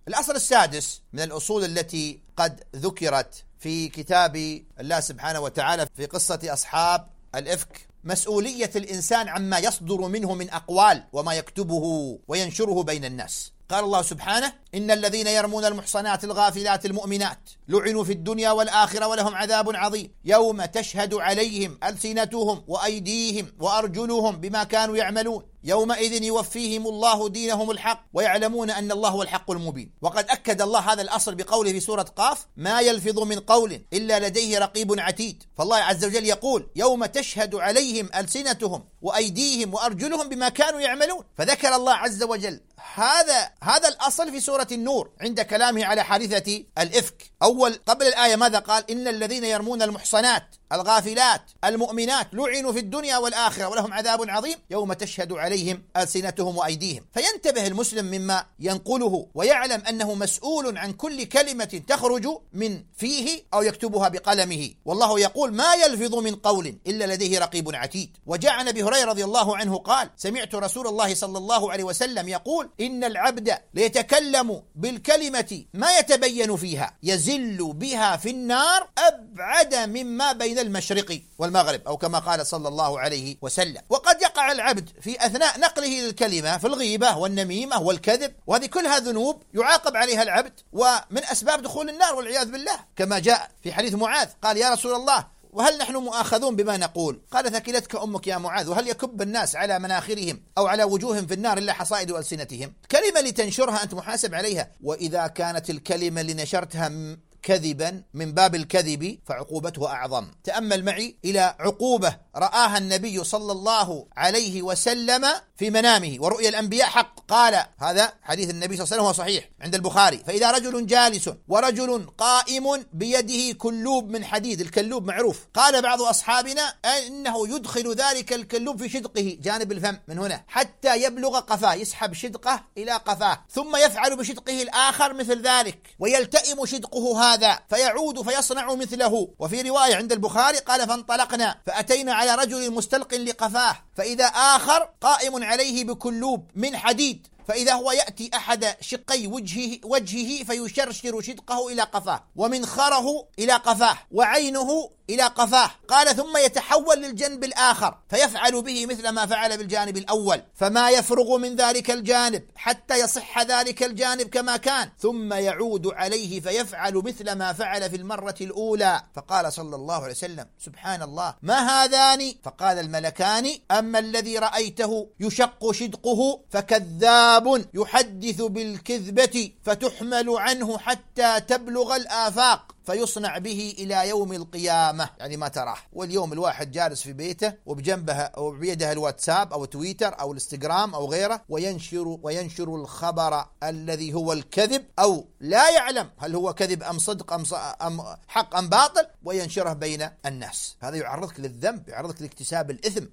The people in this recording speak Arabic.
الأصل السادس من الأصول التي قد ذكرت في كتاب الله سبحانه وتعالى في قصة أصحاب الإفك مسؤولية الإنسان عما يصدر منه من أقوال وما يكتبه وينشره بين الناس. قال الله سبحانه: إن الذين يرمون المحصنات الغافلات المؤمنات لعنوا في الدنيا والآخرة ولهم عذاب عظيم يوم تشهد عليهم ألسنتهم وأيديهم وأرجلهم بما كانوا يعملون يومئذ يوفيهم الله دينهم الحق ويعلمون أن الله هو الحق المبين. وقد أكد الله هذا الأصل بقوله في سورة قاف: ما يلفظ من قول إلا لديه رقيب عتيد. فالله عز وجل يقول: يوم تشهد عليهم ألسنتهم وأيديهم وأرجلهم بما كانوا يعملون. فذكر الله عز وجل هذا الأصل في سورة النور عند كلامه على حادثة الإفك. قبل الآية ماذا قال؟ إن الذين يرمون المحصنات الغافلات المؤمنات لعنوا في الدنيا والآخرة ولهم عذاب عظيم يوم تشهد عليهم ألسنتهم وأيديهم. فينتبه المسلم مما ينقله ويعلم أنه مسؤول عن كل كلمة تخرج من فيه أو يكتبها بقلمه. والله يقول: ما يلفظ من قول إلا لديه رقيب عتيد. وجاء عن أبي هريرة رضي الله عنه قال: سمعت رسول الله صلى الله عليه وسلم يقول: إن العبد ليتكلم بالكلمة ما يتبين فيها يزل بها في النار أبعد مما بين المشرق والمغرب، أو كما قال صلى الله عليه وسلم. وقد يقع العبد في أثناء نقله للكلمة في الغيبة والنميمة والكذب، وهذه كلها ذنوب يعاقب عليها العبد ومن أسباب دخول النار والعياذ بالله، كما جاء في حديث معاذ قال: يا رسول الله، وهل نحن مؤاخذون بما نقول؟ قال: ثكلتك أمك يا معاذ، وهل يكب الناس على مناخرهم أو على وجوههم في النار إلا حصائد ألسنتهم؟ كلمة لتنشرها أنت محاسب عليها، وإذا كانت الكلمة اللي نشرتها كذبا من باب الكذب فعقوبته أعظم. تأمل معي إلى عقوبة رآها النبي صلى الله عليه وسلم في منامه، ورؤيا الأنبياء حق. قال هذا حديث النبي صلى الله عليه وسلم، هو صحيح عند البخاري: فإذا رجل جالس ورجل قائم بيده كلوب من حديد، الكلوب معروف، قال بعض أصحابنا إنه يدخل ذلك الكلوب في شدقه جانب الفم من هنا حتى يبلغ قفاه، يسحب شدقه إلى قفاه، ثم يفعل بشدقه الآخر مثل ذلك ويلتئم شدقه هذا فيعود فيصنع مثله. وفي رواية عند البخاري قال: فانطلقنا فأتينا على رجل مستلق لقفاه فإذا آخر قائم عليه بكلوب من حديد، فإذا هو يأتي أحد شقي وجهه فيشرشر شدقه إلى قفاه ومنخره إلى قفاه وعينه إلى قفاه. قال: ثم يتحول للجنب الآخر فيفعل به مثل ما فعل بالجانب الأول، فما يفرغ من ذلك الجانب حتى يصح ذلك الجانب كما كان، ثم يعود عليه فيفعل مثل ما فعل في المرة الأولى. فقال صلى الله عليه وسلم: سبحان الله، ما هذان؟ فقال الملكان: أما الذي رأيته يشق شدقه فكذاب يحدث بالكذبة فتحمل عنه حتى تبلغ الآفاق فيصنع به إلى يوم القيامة، يعني ما تراه. واليوم الواحد جالس في بيته وبجنبها أو بيده الواتساب أو تويتر أو الانستغرام أو غيره، وينشر الخبر الذي هو الكذب، أو لا يعلم هل هو كذب أم صدق أم حق أم باطل، وينشره بين الناس. هذا يعرضك للذنب، يعرضك لاكتساب الإثم